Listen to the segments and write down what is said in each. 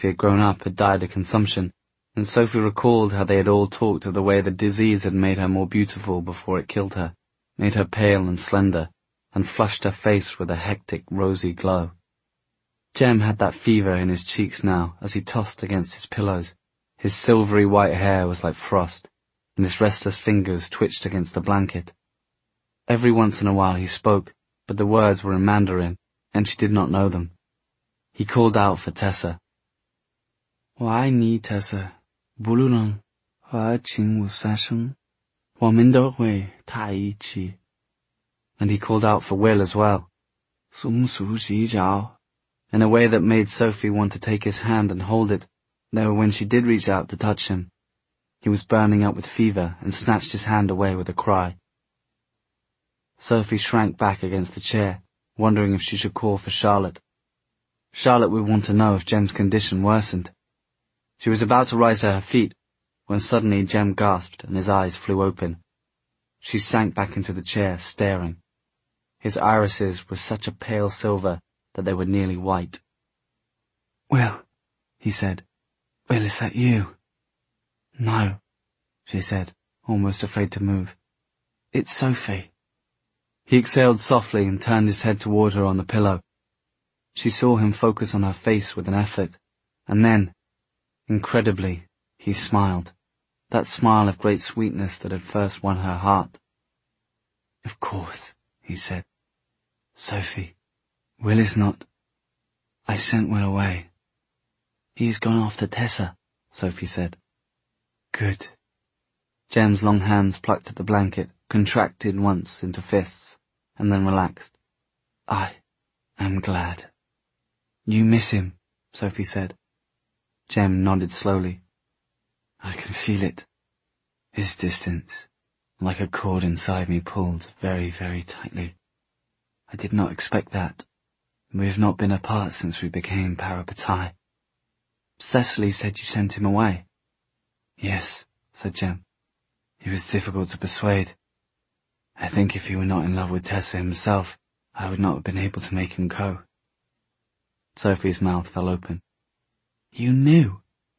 Sophie had grown up had died of consumption, and Sophie recalled how they had all talked of the way the disease had made her more beautiful before it killed her, made her pale and slender, and flushed her face with a hectic, rosy glow. Jem had that fever in his cheeks now as he tossed against his pillows. His silvery white hair was like frost, and his restless fingers twitched against the blanket. Every once in a while he spoke, but the words were in Mandarin, and she did not know them. He called out for Tessa. 我爱你 Tessa, 不论和情无发生，我们都会在一起. And he called out for Will as well, 松鼠洗脚, in a way that made Sophie want to take his hand and hold it, though when she did reach out to touch him, he was burning up with fever and snatched his hand away with a cry. Sophie shrank back against the chair, wondering if she should call for Charlotte. Charlotte would want to know if Jem's condition worsened. She was about to rise to her feet, when suddenly Jem gasped and his eyes flew open. She sank back into the chair, staring. His irises were such a pale silver that they were nearly white. "Will," he said. "Will, is that you?" "No," she said, almost afraid to move. "It's Sophie." He exhaled softly and turned his head toward her on the pillow. She saw him focus on her face with an effort, and then, incredibly, he smiled, that smile of great sweetness that had first won her heart. "Of course," he said. "Sophie, Will is not... I sent Will away." "He has gone after Tessa," Sophie said. "Good." Jem's long hands plucked at the blanket, contracted once into fists, and then relaxed. "I am glad." "You miss him," Sophie said. Jem nodded slowly. "I can feel it. His distance, like a cord inside me pulled very, very tightly. I did not expect that. We have not been apart since we became parabatai. Cecily said you sent him away." "Yes," said Jem. "He was difficult to persuade. I think if he were not in love with Tessa himself, I would not have been able to make him go." Sophie's mouth fell open. "You knew?"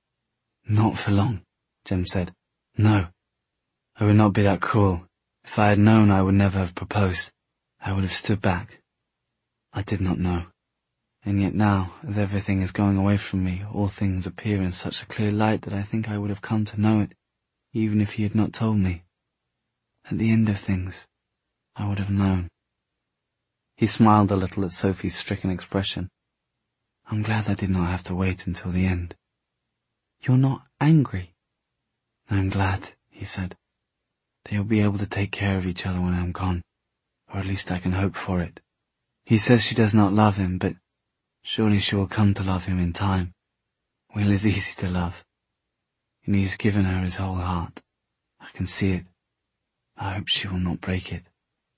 "Not for long," Jem said. "No. I would not be that cruel. If I had known, I would never have proposed. I would have stood back. I did not know. And yet now, as everything is going away from me, all things appear in such a clear light that I think I would have come to know it, even if he had not told me. At the end of things, I would have known." He smiled a little at Sophie's stricken expression. "I'm glad I did not have to wait until the end." "You're not angry?" "I'm glad," he said. "They will be able to take care of each other when I'm gone, or at least I can hope for it. He says she does not love him, but surely she will come to love him in time. Will is easy to love, and he has given her his whole heart. I can see it. I hope she will not break it."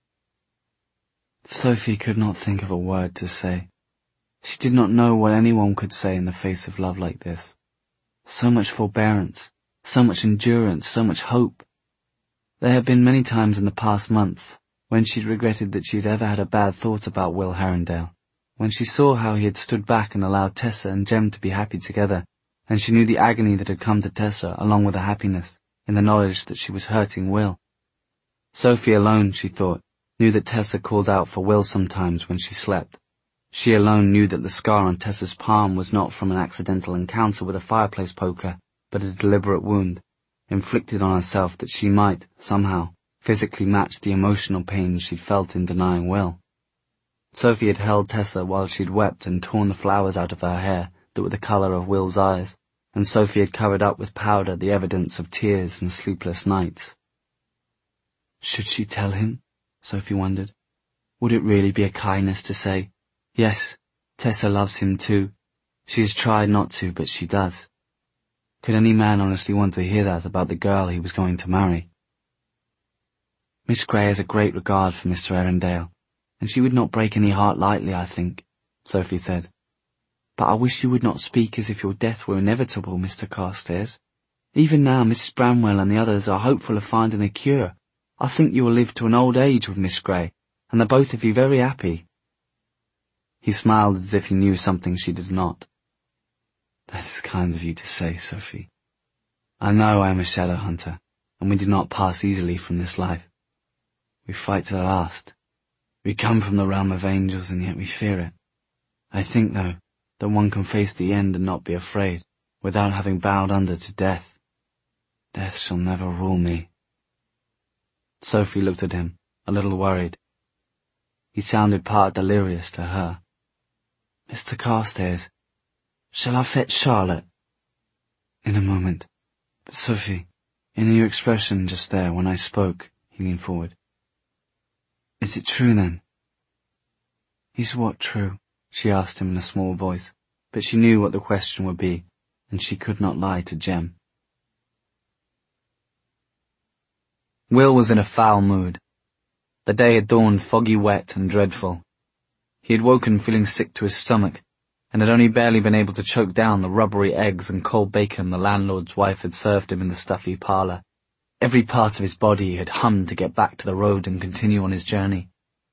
Sophie could not think of a word to say. She did not know what anyone could say in the face of love like this. So much forbearance, so much endurance, so much hope. There had been many times in the past months when she'd regretted that she had ever had a bad thought about Will Herondale, when she saw how he had stood back and allowed Tessa and Jem to be happy together, and she knew the agony that had come to Tessa along with the happiness in the knowledge that she was hurting Will. Sophie alone, she thought, knew that Tessa called out for Will sometimes when she slept. She alone knew that the scar on Tessa's palm was not from an accidental encounter with a fireplace poker, but a deliberate wound, inflicted on herself that she might, somehow, physically match the emotional pain she'd felt in denying Will. Sophie had held Tessa while she'd wept and torn the flowers out of her hair that were the colour of Will's eyes, and Sophie had covered up with powder the evidence of tears and sleepless nights. Should she tell him? Sophie wondered. Would it really be a kindness to say, "Yes, Tessa loves him too. She has tried not to, but she does"? Could any man honestly want to hear that about the girl he was going to marry? "Miss Grey has a great regard for Mr. Erindale, and she would not break any heart lightly, I think," Sophie said. "But I wish you would not speak as if your death were inevitable, Mr. Carstairs. Even now Mrs. Bramwell and the others are hopeful of finding a cure. I think you will live to an old age with Miss Grey, and the both of you very happy." He smiled as if he knew something she did not. That is kind of you to say, Sophie. I know I am a shadow hunter, and we do not pass easily from this life. We fight to the last. We come from the realm of angels, and yet we fear it. I think, though, that one can face the end and not be afraid, without having bowed under to death. Death shall never rule me. Sophie looked at him, a little worried. He sounded part delirious to her. Mr. Carstairs, shall I fetch Charlotte? In a moment. But Sophie, in your expression just there when I spoke, he leaned forward. Is it true then? Is what true? She asked him in a small voice, but she knew what the question would be, and she could not lie to Jem. Will was in a foul mood. The day had dawned foggy, wet, and dreadful. He had woken feeling sick to his stomach, and had only barely been able to choke down the rubbery eggs and cold bacon the landlord's wife had served him in the stuffy parlour. Every part of his body had hummed to get back to the road and continue on his journey.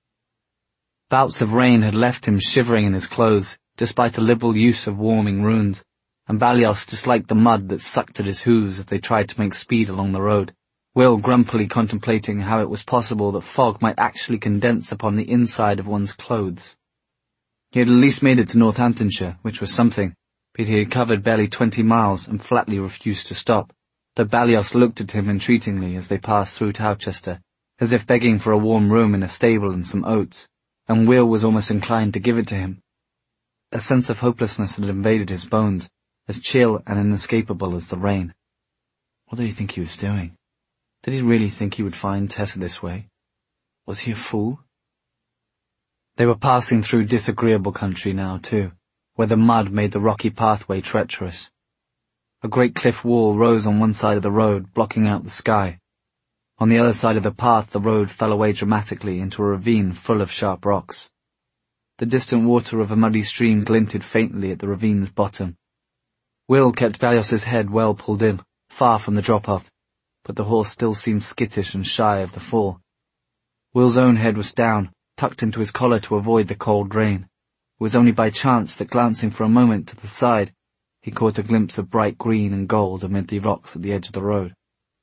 Bouts of rain had left him shivering in his clothes, despite a liberal use of warming runes, and Balios disliked the mud that sucked at his hooves as they tried to make speed along the road, Will grumpily contemplating how it was possible that fog might actually condense upon the inside of one's clothes. He had at least made it to Northamptonshire, which was something, but he had covered barely 20 miles and flatly refused to stop, though Balios looked at him entreatingly as they passed through Towchester, as if begging for a warm room in a stable and some oats, and Will was almost inclined to give it to him. A sense of hopelessness had invaded his bones, as chill and inescapable as the rain. What did he think he was doing? Did he really think he would find Tessa this way? Was he a fool? They were passing through disagreeable country now, too, where the mud made the rocky pathway treacherous. A great cliff wall rose on one side of the road, blocking out the sky. On the other side of the path, the road fell away dramatically into a ravine full of sharp rocks. The distant water of a muddy stream glinted faintly at the ravine's bottom. Will kept Balios's head well pulled in, far from the drop-off, but the horse still seemed skittish and shy of the fall. Will's own head was down, tucked into his collar to avoid the cold rain. It was only by chance that, glancing for a moment to the side, he caught a glimpse of bright green and gold amid the rocks at the edge of the road.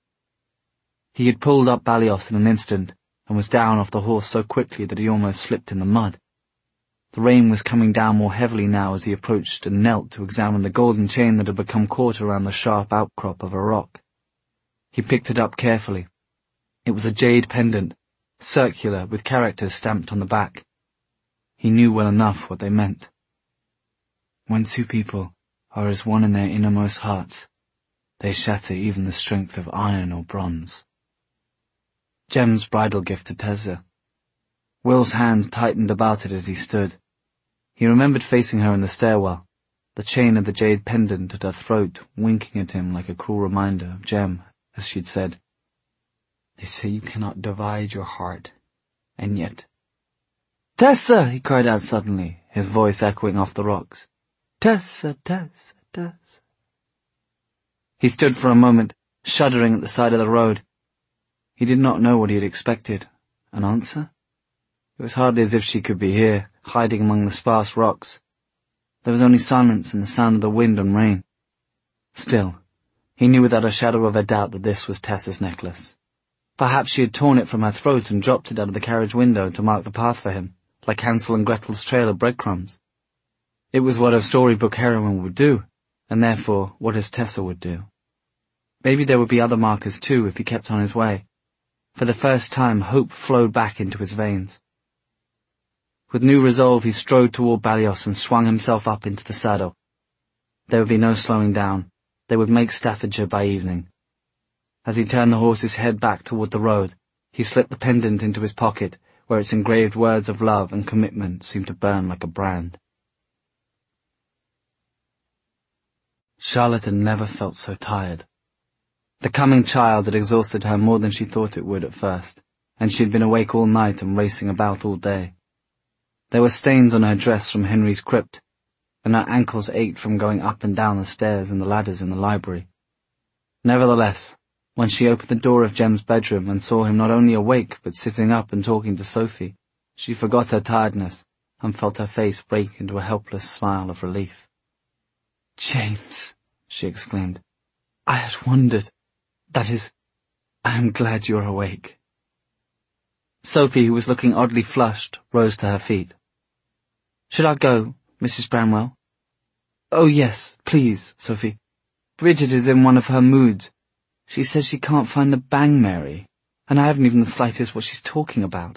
He had pulled up Balios in an instant, and was down off the horse so quickly that he almost slipped in the mud. The rain was coming down more heavily now as he approached and knelt to examine the golden chain that had become caught around the sharp outcrop of a rock. He picked it up carefully. It was a jade pendant, circular, with characters stamped on the back. He knew well enough what they meant. When two people are as one in their innermost hearts, they shatter even the strength of iron or bronze. Jem's bridal gift to Tessa. Will's hand tightened about it as he stood. He remembered facing her in the stairwell, the chain of the jade pendant at her throat winking at him like a cruel reminder of Jem, as she'd said, "They say you cannot divide your heart, and yet—" "Tessa!" he cried out suddenly, his voice echoing off the rocks. "Tessa, Tessa, Tessa." He stood for a moment, shuddering at the side of the road. He did not know what he had expected. An answer? It was hardly as if she could be here, hiding among the sparse rocks. There was only silence and the sound of the wind and rain. Still, he knew without a shadow of a doubt that this was Tessa's necklace. Perhaps she had torn it from her throat and dropped it out of the carriage window to mark the path for him, like Hansel and Gretel's trail of breadcrumbs. It was what a storybook heroine would do, and therefore what his Tessa would do. Maybe there would be other markers too if he kept on his way. For the first time, hope flowed back into his veins. With new resolve, he strode toward Balios and swung himself up into the saddle. There would be no slowing down. They would make Staffordshire by evening. As he turned the horse's head back toward the road, he slipped the pendant into his pocket, where its engraved words of love and commitment seemed to burn like a brand. Charlotte had never felt so tired. The coming child had exhausted her more than she thought it would at first, and she had been awake all night and racing about all day. There were stains on her dress from Henry's crypt, and her ankles ached from going up and down the stairs and the ladders in the library. Nevertheless, when she opened the door of Jem's bedroom and saw him not only awake but sitting up and talking to Sophie, she forgot her tiredness and felt her face break into a helpless smile of relief. James, she exclaimed. I had wondered. That is, I am glad you are awake. Sophie, who was looking oddly flushed, rose to her feet. Should I go, Mrs. Branwell? Oh yes, please, Sophie. Bridget is in one of her moods. She says she can't find the Bang Mary, and I haven't even the slightest what she's talking about.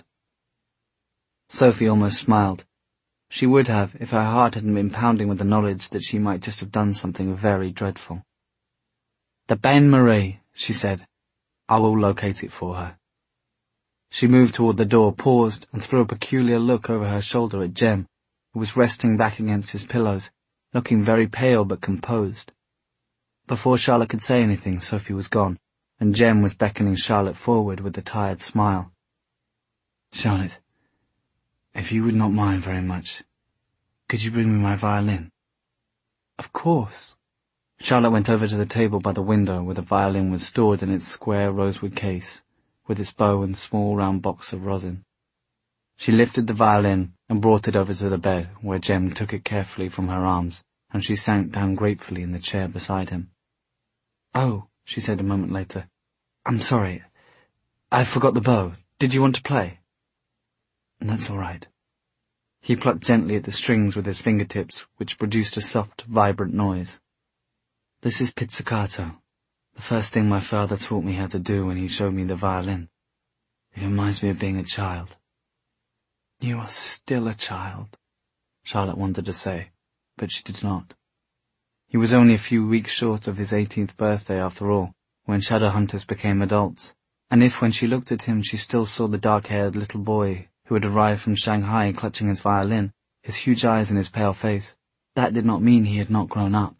Sophie almost smiled. She would have if her heart hadn't been pounding with the knowledge that she might just have done something very dreadful. The Bain Marie, she said. I will locate it for her. She moved toward the door, paused, and threw a peculiar look over her shoulder at Jem, who was resting back against his pillows, looking very pale but composed. Before Charlotte could say anything, Sophie was gone, and Jem was beckoning Charlotte forward with a tired smile. Charlotte, if you would not mind very much, could you bring me my violin? Of course. Charlotte went over to the table by the window where the violin was stored in its square rosewood case, with its bow and small round box of rosin. She lifted the violin and brought it over to the bed, where Jem took it carefully from her arms, and she sank down gratefully in the chair beside him. Oh, she said a moment later. I'm sorry. I forgot the bow. Did you want to play? That's all right. He plucked gently at the strings with his fingertips, which produced a soft, vibrant noise. This is pizzicato, the first thing my father taught me how to do when he showed me the violin. It reminds me of being a child. You are still a child, Charlotte wanted to say, but she did not. He was only a few weeks short of his 18th birthday after all, when Shadowhunters became adults, and if when she looked at him she still saw the dark-haired little boy who had arrived from Shanghai clutching his violin, his huge eyes and his pale face, that did not mean he had not grown up.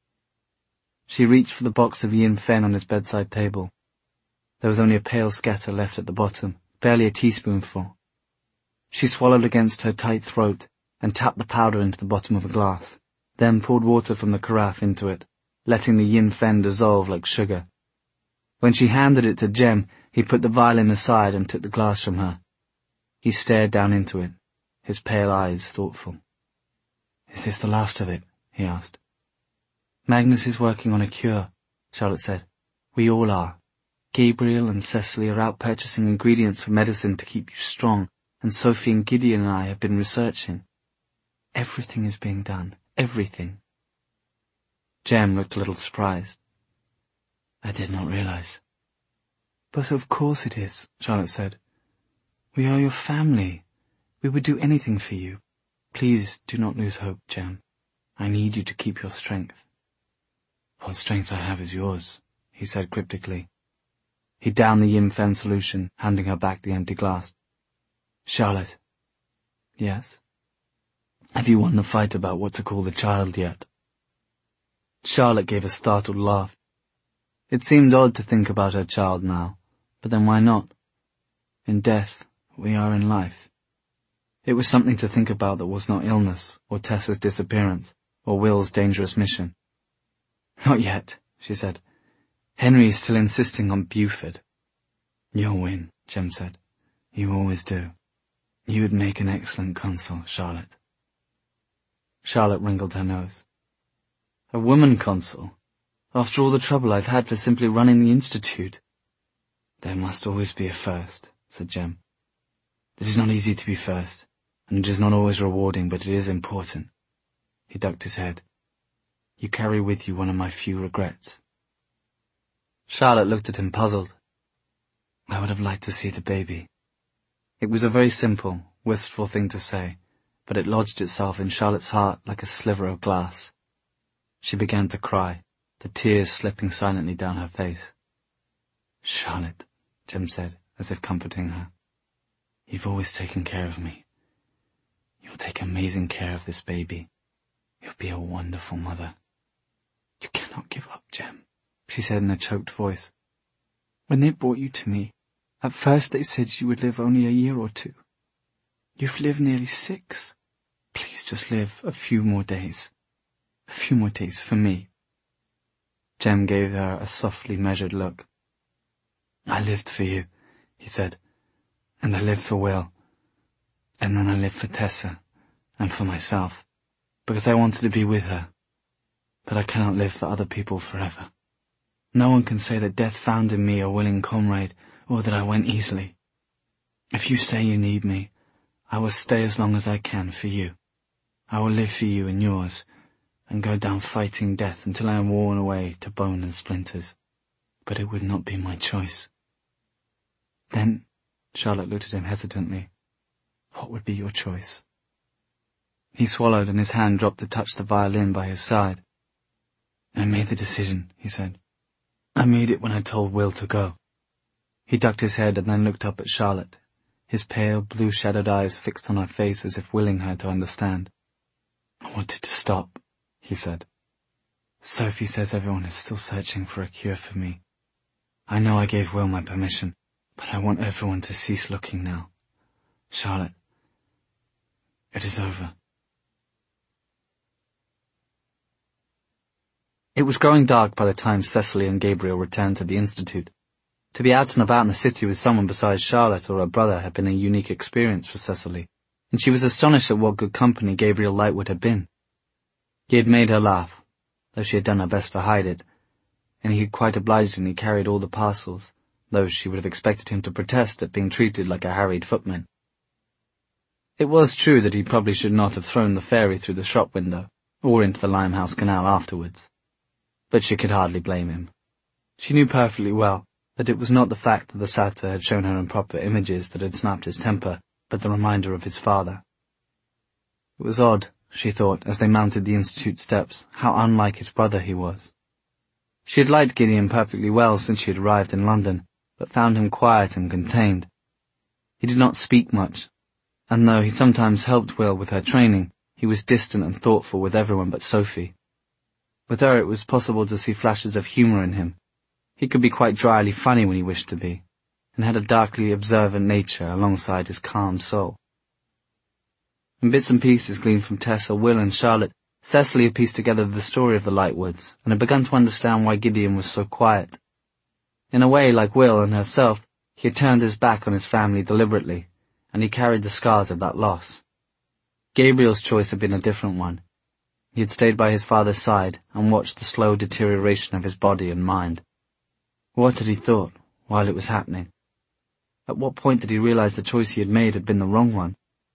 She reached for the box of Yin Fen on his bedside table. There was only a pale scatter left at the bottom, barely a teaspoonful. She swallowed against her tight throat and tapped the powder into the bottom of a glass, then poured water from the carafe into it, letting the Yin Fen dissolve like sugar. When she handed it to Jem, he put the violin aside and took the glass from her. He stared down into it, his pale eyes thoughtful. Is this the last of it? He asked. Magnus is working on a cure, Charlotte said. We all are. Gabriel and Cecily are out purchasing ingredients for medicine to keep you strong, and Sophie and Gideon and I have been researching. Everything is being done. Everything. Jem looked a little surprised. I did not realize. But of course it is, Charlotte said. We are your family. We would do anything for you. Please do not lose hope, Jem. I need you to keep your strength. What strength I have is yours, he said cryptically. He downed the Yin Fen solution, handing her back the empty glass. Charlotte. Yes? Have you won the fight about what to call the child yet? Charlotte gave a startled laugh. It seemed odd to think about her child now, but then why not? In death, we are in life. It was something to think about that was not illness, or Tessa's disappearance, or Will's dangerous mission. Not yet, she said. Henry is still insisting on Buford. You'll win, Jem said. You always do. You would make an excellent consul, Charlotte. Charlotte wrinkled her nose. A woman consul? After all the trouble I've had for simply running the Institute? There must always be a first, said Jem. It is not easy to be first, and it is not always rewarding, but it is important. He ducked his head. You carry with you one of my few regrets. Charlotte looked at him puzzled. I would have liked to see the baby. It was a very simple, wistful thing to say, but it lodged itself in Charlotte's heart like a sliver of glass. She began to cry, the tears slipping silently down her face. Charlotte, Jem said, as if comforting her. You've always taken care of me. You'll take amazing care of this baby. You'll be a wonderful mother. You cannot give up, Jem, she said in a choked voice. When they brought you to me, at first they said you would live only a year or two. You've lived nearly 6. Please just live a few more days. A few more days for me. Jem gave her a softly measured look. I lived for you, he said, and I lived for Will. And then I lived for Tessa, and for myself, because I wanted to be with her. but I cannot live for other people forever. No one can say that death found in me a willing comrade, or that I went easily. If you say you need me, I will stay as long as I can for you. I will live for you and yours, and go down fighting death until I am worn away to bone and splinters. But it would not be my choice. Then, Charlotte looked at him hesitantly. What would be your choice? He swallowed, and his hand dropped to touch the violin by his side. I made the decision, he said. I made it when I told Will to go. He ducked his head and then looked up at Charlotte, his pale, blue-shadowed eyes fixed on her face as if willing her to understand. I wanted to stop, he said. Sophie says everyone is still searching for a cure for me. I know I gave Will my permission, but I want everyone to cease looking now. Charlotte, it is over. It was growing dark by the time Cecily and Gabriel returned to the Institute. To be out and about in the city with someone besides Charlotte or her brother had been a unique experience for Cecily, and she was astonished at what good company Gabriel Lightwood had been. He had made her laugh, though she had done her best to hide it, and he had quite obligingly carried all the parcels, though she would have expected him to protest at being treated like a harried footman. It was true that he probably should not have thrown the fairy through the shop window, or into the Limehouse Canal afterwards. But she could hardly blame him. She knew perfectly well that it was not the fact that the satyr had shown her improper images that had snapped his temper, but the reminder of his father. It was odd, she thought, as they mounted the Institute steps, how unlike his brother he was. She had liked Gideon perfectly well since she had arrived in London, but found him quiet and contained. He did not speak much, and though he sometimes helped Will with her training, he was distant and thoughtful with everyone but Sophie. With her it was possible to see flashes of humour in him. He could be quite dryly funny when he wished to be, and had a darkly observant nature alongside his calm soul. In bits and pieces gleaned from Tessa, Will and Charlotte, Cecily had pieced together the story of the Lightwoods, and had begun to understand why Gideon was so quiet. In a way, like Will and herself, he had turned his back on his family deliberately, and he carried the scars of that loss. Gabriel's choice had been a different one. He had stayed by his father's side and watched the slow deterioration of his body and mind. What had he thought while it was happening? At what point did he realize the choice he had made had been the wrong one?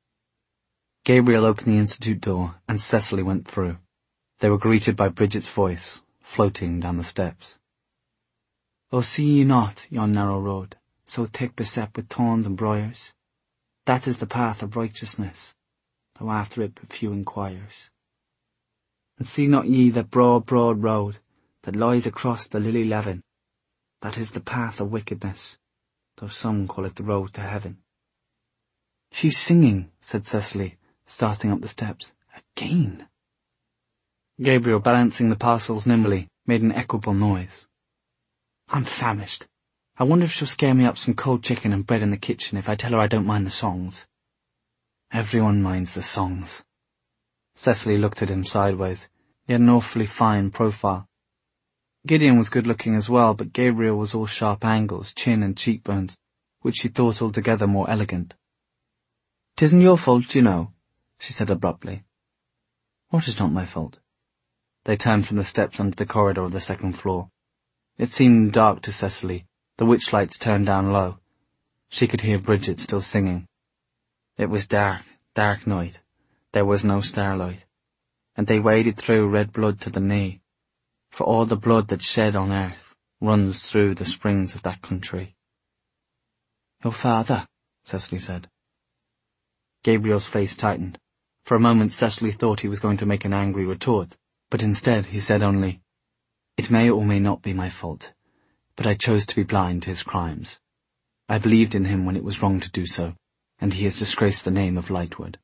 Gabriel opened the Institute door, and Cecily went through. They were greeted by Bridget's voice, floating down the steps. Oh, see ye not yon narrow road, so thick beset with thorns and briars? That is the path of righteousness, though after it but few inquires. And see not ye that broad, broad road that lies across the lily leven? That is the path of wickedness, though some call it the road to heaven. She's singing, said Cecily, starting up the steps. Again. Gabriel, balancing the parcels nimbly, made an equable noise. I'm famished. I wonder if she'll scare me up some cold chicken and bread in the kitchen if I tell her I don't mind the songs. Everyone minds the songs. Cecily looked at him sideways. He had an awfully fine profile. Gideon was good-looking as well, but Gabriel was all sharp angles, chin and cheekbones, which she thought altogether more elegant. "'Tisn't your fault, you know," she said abruptly. "What is not my fault?" They turned from the steps onto the corridor of the second floor. It seemed dark to Cecily, the witch lights turned down low. She could hear Bridget still singing. It was dark, dark night. There was no starlight, and they waded through red blood to the knee, for all the blood that's shed on earth runs through the springs of that country. "Your father," Cecily said. Gabriel's face tightened. For a moment Cecily thought he was going to make an angry retort, but instead he said only, "It may or may not be my fault, but I chose to be blind to his crimes. I believed in him when it was wrong to do so, and he has disgraced the name of Lightwood."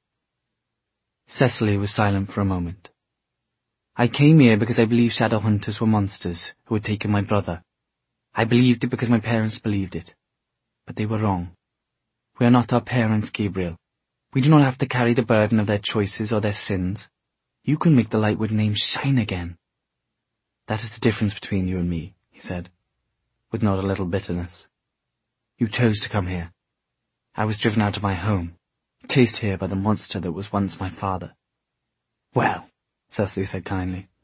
Cecily was silent for a moment. "I came here because I believed shadow hunters were monsters who had taken my brother. I believed it because my parents believed it. But they were wrong. We are not our parents, Gabriel. We do not have to carry the burden of their choices or their sins. You can make the Lightwood name shine again." "That is the difference between you and me," he said, with not a little bitterness. "You chose to come here. I was driven out of my home, chased here by the monster that was once my father." "Well," Cecily said kindly,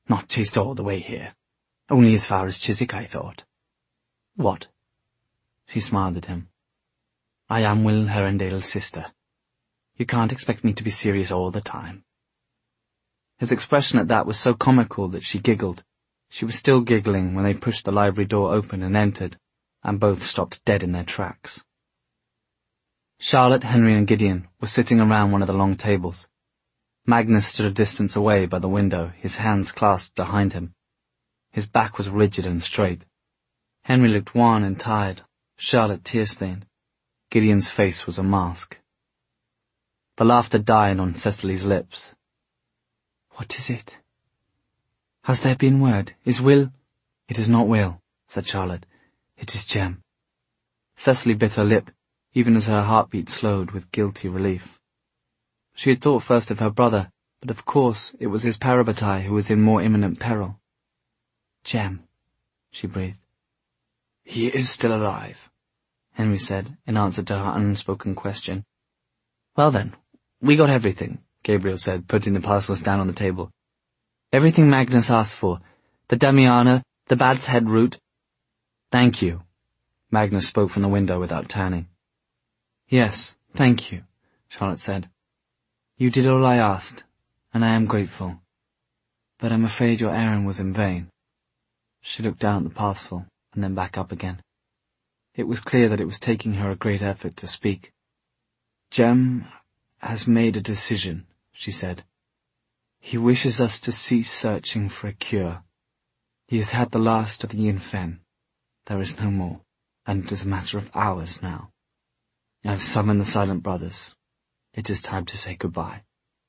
Not chased all the way here. Only as far as Chiswick, I thought. What? She smiled at him. I am Will Herondale's sister. You can't expect me to be serious all the time. His expression at that was so comical that she giggled. She was still giggling when they pushed the library door open and entered, and both stopped dead in their tracks. Charlotte, Henry and Gideon were sitting around one of the long tables. Magnus stood a distance away by the window, his hands clasped behind him. His back was rigid and straight. Henry looked wan and tired, Charlotte tear-stained. Gideon's face was a mask. The laughter died on Cecily's lips. What is it? Has there been word? Is Will? It is not Will, said Charlotte. It is Jem. Cecily bit her lip, even as her heartbeat slowed with guilty relief. She had thought first of her brother, but of course it was his parabatai who was in more imminent peril. Jem, she breathed. He is still alive, Henry said, in answer to her unspoken question. Well then, we got everything, Gabriel said, putting the parcels down on the table. Everything Magnus asked for. The Damiana, the Bad's Head route. Thank you. Magnus spoke from the window without turning. Yes, thank you, Charlotte said. You did all I asked, and I am grateful. But I'm afraid your errand was in vain. She looked down at the parcel, and then back up again. It was clear that it was taking her a great effort to speak. Jem has made a decision, she said. He wishes us to cease searching for a cure. He has had the last of the Yin Fen. There is no more, and it is a matter of hours now. I have summoned the Silent Brothers. It is time to say goodbye.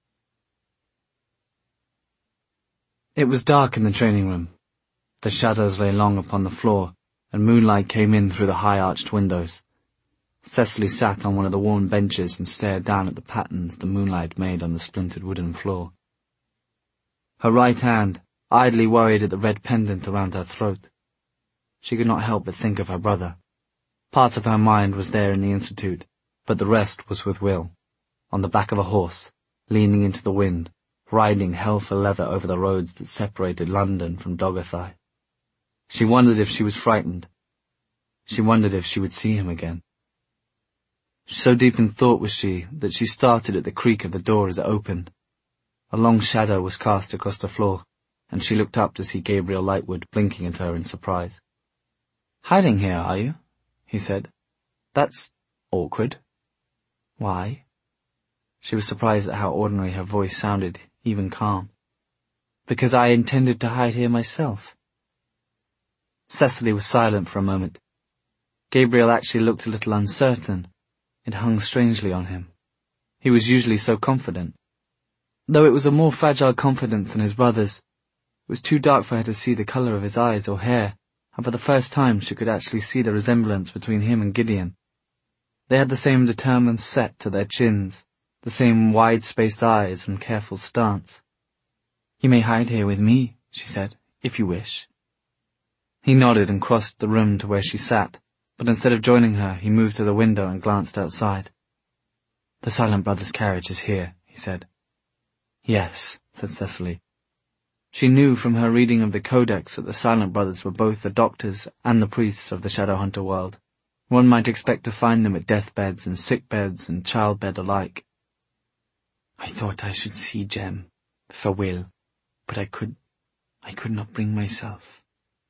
It was dark in the training room. The shadows lay long upon the floor, and moonlight came in through the high-arched windows. Cecily sat on one of the worn benches and stared down at the patterns the moonlight made on the splintered wooden floor. Her right hand idly worried at the red pendant around her throat. She could not help but think of her brother. Part of her mind was there in the Institute, but the rest was with Will, on the back of a horse, leaning into the wind, riding hell for leather over the roads that separated London from Dogathai. She wondered if she was frightened. She wondered if she would see him again. So deep in thought was she that she started at the creak of the door as it opened. A long shadow was cast across the floor, and she looked up to see Gabriel Lightwood blinking at her in surprise. "Hiding here, are you?" he said. "That's awkward." "Why?" She was surprised at how ordinary her voice sounded, even calm. "Because I intended to hide here myself." Cecily was silent for a moment. Gabriel actually looked a little uncertain. It hung strangely on him. He was usually so confident. Though it was a more fragile confidence than his brother's, it was too dark for her to see the colour of his eyes or hair, and for the first time she could actually see the resemblance between him and Gideon. They had the same determined set to their chins, the same wide-spaced eyes and careful stance. "You may hide here with me," she said, "if you wish." He nodded and crossed the room to where she sat, but instead of joining her, he moved to the window and glanced outside. "The Silent Brothers' carriage is here," he said. "Yes," said Cecily. She knew from her reading of the Codex that the Silent Brothers were both the doctors and the priests of the Shadowhunter world. One might expect to find them at deathbeds and sickbeds and childbed alike. "I thought I should see Jem, for Will, but I could not bring myself.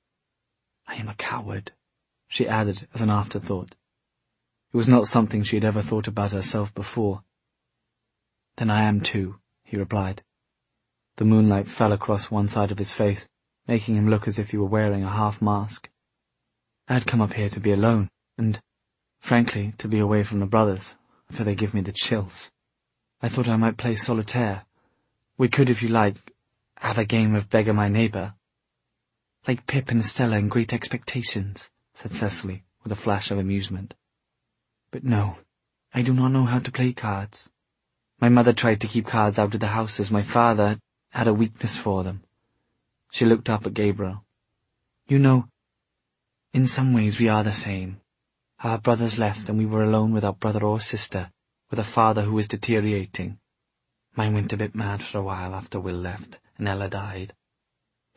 I am a coward," she added as an afterthought. It was not something she had ever thought about herself before. "Then I am too," he replied. The moonlight fell across one side of his face, making him look as if he were wearing a half-mask. "I had come up here to be alone, and, frankly, to be away from the brothers, for they give me the chills. I thought I might play solitaire. We could, if you like, have a game of beggar my neighbour." "Like Pip and Estella in Great Expectations," said Cecily, with a flash of amusement. "But no, I do not know how to play cards. My mother tried to keep cards out of the house as my father had a weakness for them." She looked up at Gabriel. "You know, in some ways we are the same. Our brothers left and we were alone without brother or sister, with a father who was deteriorating. Mine went a bit mad for a while after Will left and Ella died.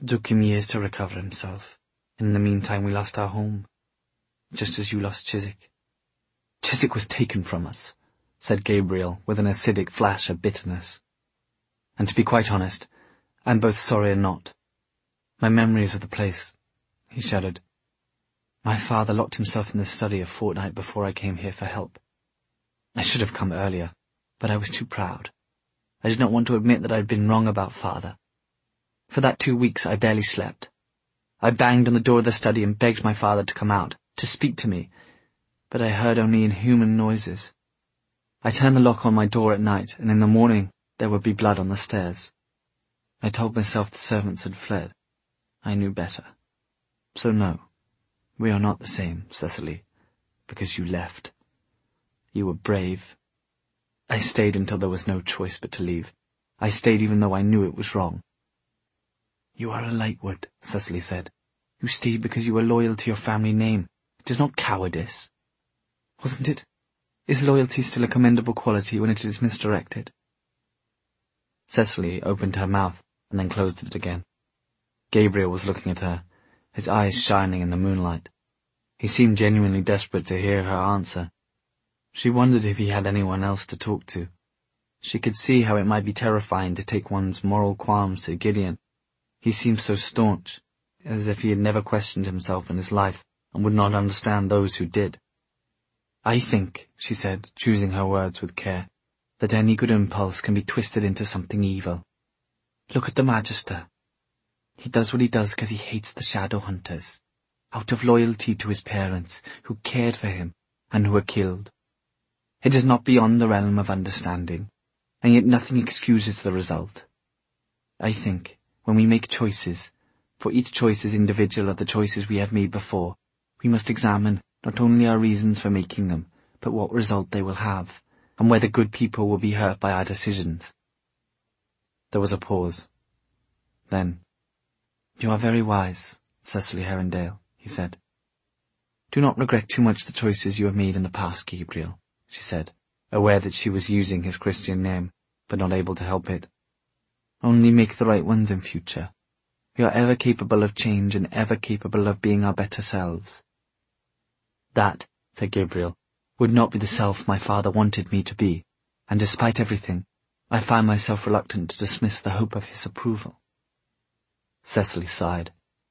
It took him years to recover himself. In the meantime we lost our home, just as you lost Chiswick. Chiswick was taken from us, said Gabriel with an acidic flash of bitterness. And to be quite honest, I'm both sorry and not. My memories of the place, he shuddered. My father locked himself in the study a fortnight before I came here for help. I should have come earlier, but I was too proud. I did not want to admit that I had been wrong about father. For that 2 weeks I barely slept. I banged on the door of the study and begged my father to come out, to speak to me, but I heard only inhuman noises. I turned the lock on my door at night, and in the morning there would be blood on the stairs. I told myself the servants had fled. I knew better. So no, we are not the same, Cecily, because you left. You were brave. I stayed until there was no choice but to leave. I stayed even though I knew it was wrong. You are a Lightwood, Cecily said. You stayed because you were loyal to your family name. It is not cowardice. Wasn't it? Is loyalty still a commendable quality when it is misdirected? Cecily opened her mouth and then closed it again. Gabriel was looking at her, his eyes shining in the moonlight. He seemed genuinely desperate to hear her answer. She wondered if he had anyone else to talk to. She could see how it might be terrifying to take one's moral qualms to Gideon. He seemed so staunch, as if he had never questioned himself in his life and would not understand those who did. I think, she said, choosing her words with care, that any good impulse can be twisted into something evil. Look at the Magister. He does what he does because he hates the Shadow Hunters, out of loyalty to his parents, who cared for him and who were killed. It is not beyond the realm of understanding, and yet nothing excuses the result. I think, when we make choices, for each choice is individual of the choices we have made before, we must examine not only our reasons for making them, but what result they will have, and whether good people will be hurt by our decisions. There was a pause. Then, You are very wise, Cecily Herondale, he said. Do not regret too much the choices you have made in the past, Gabriel, she said, aware that she was using his Christian name, but not able to help it. Only make the right ones in future. We are ever capable of change and ever capable of being our better selves. That, said Gabriel, would not be the self my father wanted me to be, and despite everything, I find myself reluctant to dismiss the hope of his approval. Cecily sighed.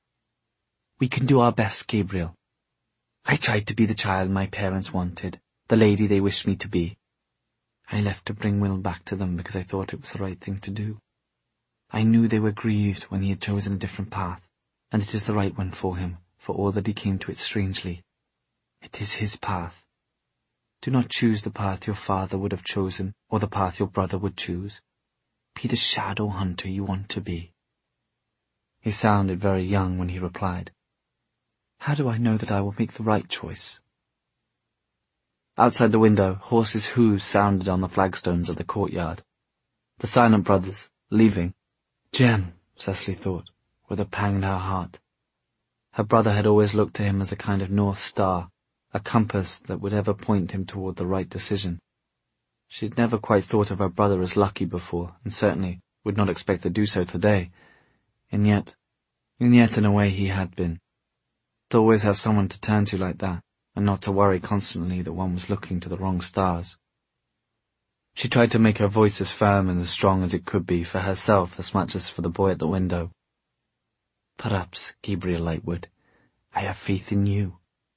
We can do our best, Gabriel. I tried to be the child my parents wanted, the lady they wished me to be. I left to bring Will back to them because I thought it was the right thing to do. I knew they were grieved when he had chosen a different path, and it is the right one for him, for all that he came to it strangely. It is his path. Do not choose the path your father would have chosen, or the path your brother would choose. Be the shadow hunter you want to be. He sounded very young when he replied, How do I know that I will make the right choice? Outside the window, horses' hooves sounded on the flagstones of the courtyard. The silent brothers, leaving. Jem, Cecily thought, with a pang in her heart. Her brother had always looked to him as a kind of North Star, a compass that would ever point him toward the right decision. She had never quite thought of her brother as lucky before, and certainly would not expect to do so today. And yet in a way he had been. To always have someone to turn to like that, and not to worry constantly that one was looking to the wrong stars. She tried to make her voice as firm and as strong as it could be for herself as much as for the boy at the window. Perhaps, Gabriel Lightwood, I have faith in you.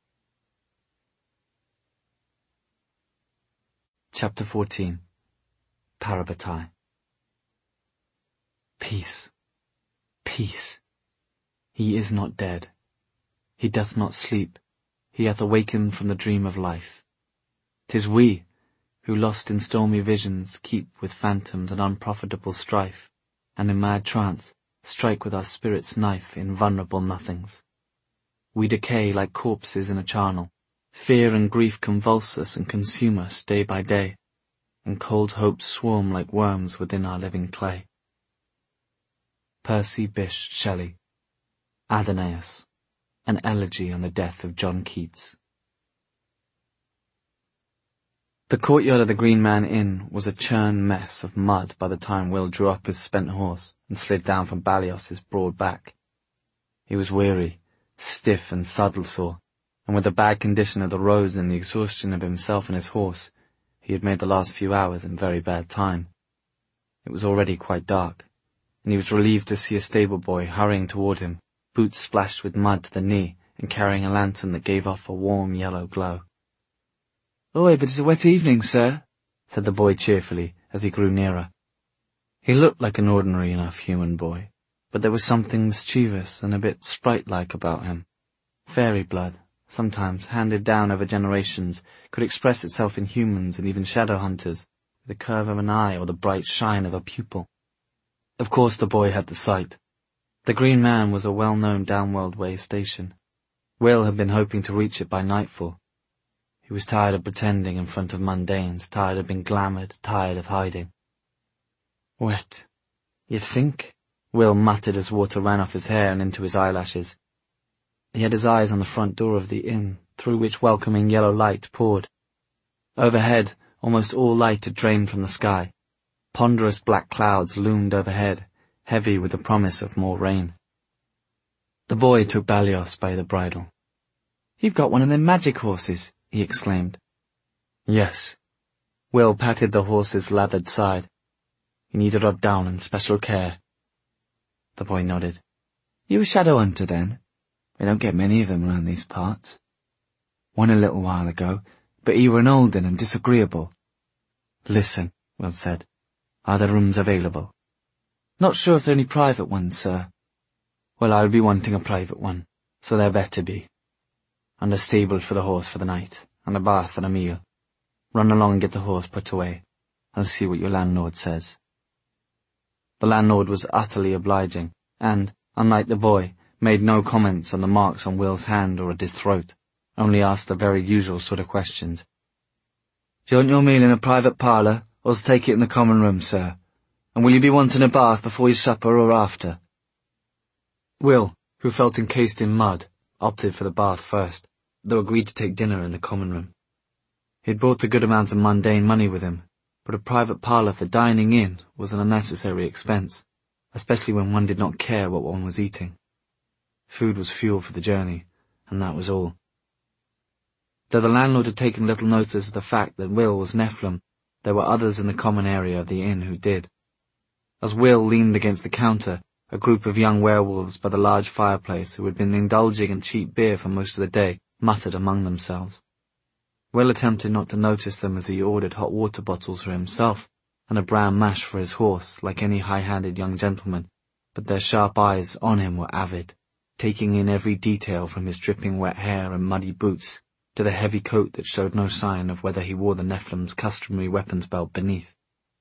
Chapter 14. Parabatai. Peace. Peace. He is not dead. He doth not sleep. He hath awakened from the dream of life. 'Tis we, who lost in stormy visions keep with phantoms an unprofitable strife, and in mad trance strike with our spirit's knife in vulnerable nothings. We decay like corpses in a charnel. Fear and grief convulse us and consume us day by day, and cold hopes swarm like worms within our living clay. Percy Bysshe Shelley. Adonais. An Elegy on the Death of John Keats. The courtyard of the Green Man Inn was a churned mess of mud by the time Will drew up his spent horse and slid down from Balios's broad back. He was weary, stiff and saddle-sore, and with the bad condition of the roads and the exhaustion of himself and his horse, he had made the last few hours in very bad time. It was already quite dark, and he was relieved to see a stable boy hurrying toward him, boots splashed with mud to the knee, and carrying a lantern that gave off a warm yellow glow. "Oi, but it's a wet evening, sir," said the boy cheerfully as he grew nearer. He looked like an ordinary enough human boy, but there was something mischievous and a bit sprite-like about him. Fairy blood, sometimes handed down over generations, could express itself in humans and even shadow hunters, with the curve of an eye or the bright shine of a pupil. Of course the boy had the sight. The Green Man was a well-known Downworld Way station. Will had been hoping to reach it by nightfall. He was tired of pretending in front of mundanes, tired of being glamoured, tired of hiding. "Wet, you think?" Will muttered as water ran off his hair and into his eyelashes. He had his eyes on the front door of the inn, through which welcoming yellow light poured. Overhead, almost all light had drained from the sky. Ponderous black clouds loomed overhead, heavy with the promise of more rain. The boy took Balios by the bridle. "You've got one of them magic horses," he exclaimed. "Yes." Will patted the horse's lathered side. "You need to rub down in special care." The boy nodded. "You a shadow hunter, then? We don't get many of them around these parts." "One a little while ago, but he were an old 'un and disagreeable." "Listen," Will said. "Are there rooms available?" "Not sure if there are any private ones, sir." "Well, I'll be wanting a private one, so there better be. And a stable for the horse for the night, and a bath and a meal. Run along and get the horse put away. I'll see what your landlord says." The landlord was utterly obliging, and, unlike the boy, made no comments on the marks on Will's hand or at his throat, only asked the very usual sort of questions. "Do you want your meal in a private parlour, or's take it in the common room, sir? And will you be wanting a bath before your supper or after?" Will, who felt encased in mud, opted for the bath first, though agreed to take dinner in the common room. He had brought a good amount of mundane money with him, but a private parlour for dining in was an unnecessary expense, especially when one did not care what one was eating. Food was fuel for the journey, and that was all. Though the landlord had taken little notice of the fact that Will was Nephilim, there were others in the common area of the inn who did. As Will leaned against the counter, a group of young werewolves by the large fireplace who had been indulging in cheap beer for most of the day muttered among themselves. Will attempted not to notice them as he ordered hot water bottles for himself and a bran mash for his horse like any high-handed young gentleman, but their sharp eyes on him were avid, taking in every detail from his dripping wet hair and muddy boots to the heavy coat that showed no sign of whether he wore the Nephilim's customary weapons belt beneath.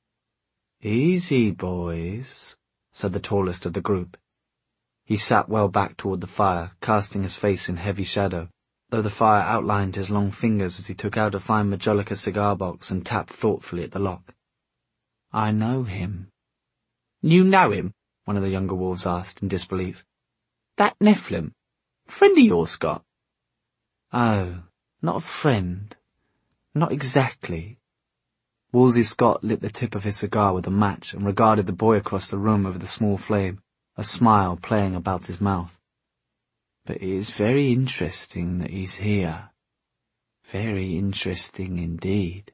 "Easy, boys," said the tallest of the group. He sat well back toward the fire, casting his face in heavy shadow, though the fire outlined his long fingers as he took out a fine Majolica cigar box and tapped thoughtfully at the lock. "I know him." "You know him?" one of the younger wolves asked in disbelief. "That Nephilim? Friend of yours, Scott?" "Oh, not a friend. Not exactly." Wolsey Scott lit the tip of his cigar with a match and regarded the boy across the room over the small flame, a smile playing about his mouth. "But it is very interesting that he's here. Very interesting indeed."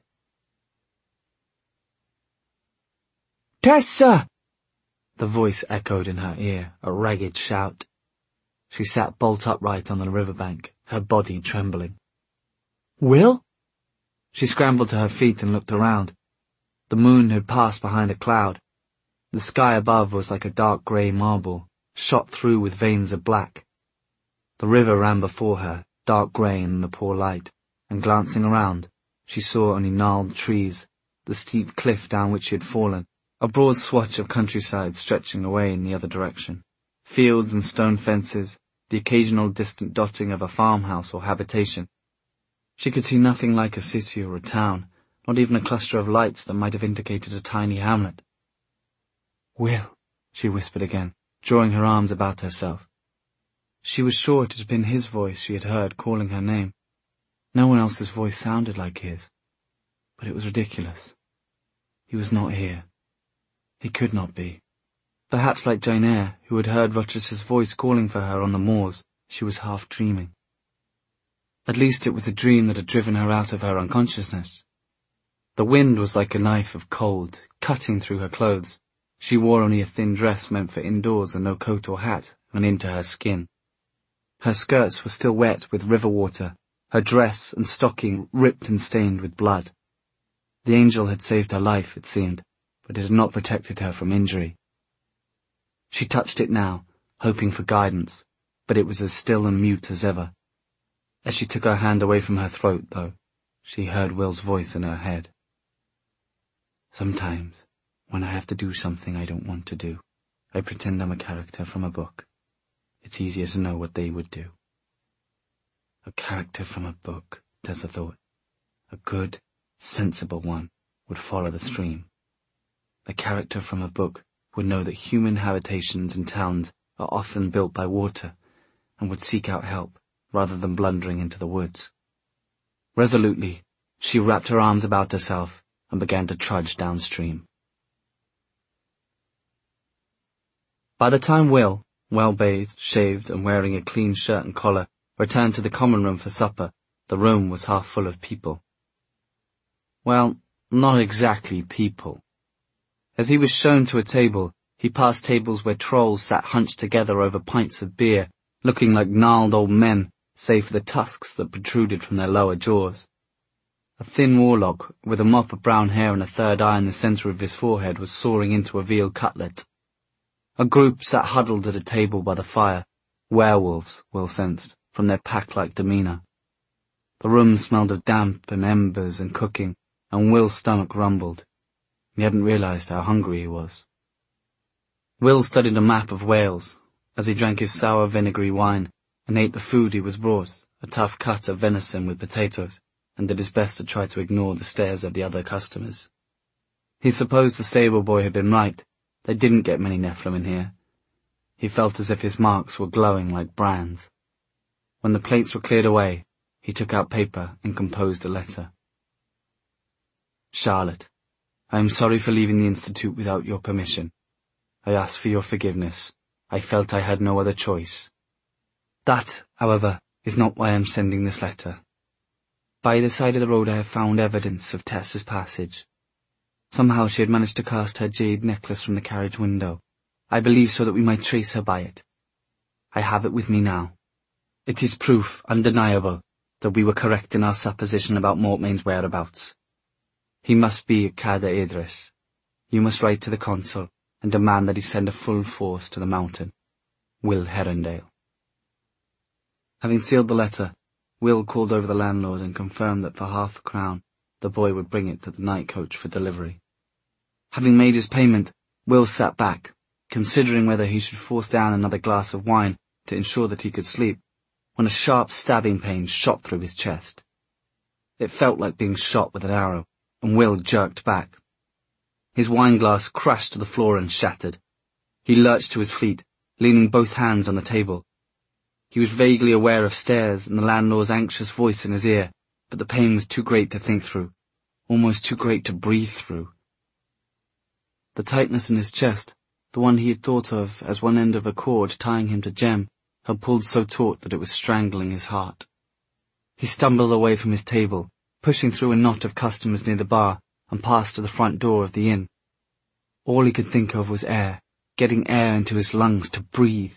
"Tessa!" The voice echoed in her ear, a ragged shout. She sat bolt upright on the riverbank, her body trembling. "Will?" She scrambled to her feet and looked around. The moon had passed behind a cloud. The sky above was like a dark grey marble, shot through with veins of black. The river ran before her, dark grey in the poor light, and glancing around, she saw only gnarled trees, the steep cliff down which she had fallen, a broad swatch of countryside stretching away in the other direction, fields and stone fences, the occasional distant dotting of a farmhouse or habitation. She could see nothing like a city or a town, not even a cluster of lights that might have indicated a tiny hamlet. "Will," she whispered again, drawing her arms about herself. She was sure it had been his voice she had heard calling her name. No one else's voice sounded like his. But it was ridiculous. He was not here. He could not be. Perhaps like Jane Eyre, who had heard Rochester's voice calling for her on the moors, she was half dreaming. At least it was a dream that had driven her out of her unconsciousness. The wind was like a knife of cold, cutting through her clothes. She wore only a thin dress meant for indoors and no coat or hat, and into her skin. Her skirts were still wet with river water, her dress and stocking ripped and stained with blood. The angel had saved her life, it seemed, but it had not protected her from injury. She touched it now, hoping for guidance, but it was as still and mute as ever. As she took her hand away from her throat, though, she heard Will's voice in her head. Sometimes, when I have to do something I don't want to do, I pretend I'm a character from a book. It's easier to know what they would do. A character from a book, Tessa thought. A good, sensible one would follow the stream. A character from a book would know that human habitations and towns are often built by water, and would seek out help, rather than blundering into the woods. Resolutely, she wrapped her arms about herself and began to trudge downstream. By the time Will, well-bathed, shaved, and wearing a clean shirt and collar, returned to the common room for supper, the room was half full of people. Well, not exactly people. As he was shown to a table, he passed tables where trolls sat hunched together over pints of beer, looking like gnarled old men, save for the tusks that protruded from their lower jaws. A thin warlock, with a mop of brown hair and a third eye in the centre of his forehead, was sawing into a veal cutlet. A group sat huddled at a table by the fire, werewolves, Will sensed, from their pack-like demeanour. The room smelled of damp and embers and cooking, and Will's stomach rumbled. He hadn't realised how hungry he was. Will studied a map of Wales, as he drank his sour vinegary wine, and ate the food he was brought, a tough cut of venison with potatoes, and did his best to try to ignore the stares of the other customers. He supposed the stable boy had been right. They didn't get many Nephilim in here. He felt as if his marks were glowing like brands. When the plates were cleared away, he took out paper and composed a letter. Charlotte, I am sorry for leaving the Institute without your permission. I ask for your forgiveness. I felt I had no other choice. That, however, is not why I am sending this letter. By the side of the road I have found evidence of Tessa's passage. Somehow she had managed to cast her jade necklace from the carriage window. I believe so that we might trace her by it. I have it with me now. It is proof undeniable that we were correct in our supposition about Mortmain's whereabouts. He must be at Cadair Idris. You must write to the consul and demand that he send a full force to the mountain. Will Herondale. Having sealed the letter, Will called over the landlord and confirmed that for £50 the boy would bring it to the night coach for delivery. Having made his payment, Will sat back, considering whether he should force down another glass of wine to ensure that he could sleep, when a sharp stabbing pain shot through his chest. It felt like being shot with an arrow, and Will jerked back. His wineglass crashed to the floor and shattered. He lurched to his feet, leaning both hands on the table. He was vaguely aware of stairs and the landlord's anxious voice in his ear, but the pain was too great to think through, almost too great to breathe through. The tightness in his chest, the one he had thought of as one end of a cord tying him to Jem, had pulled so taut that it was strangling his heart. He stumbled away from his table, pushing through a knot of customers near the bar, and passed to the front door of the inn. All he could think of was air, getting air into his lungs to breathe.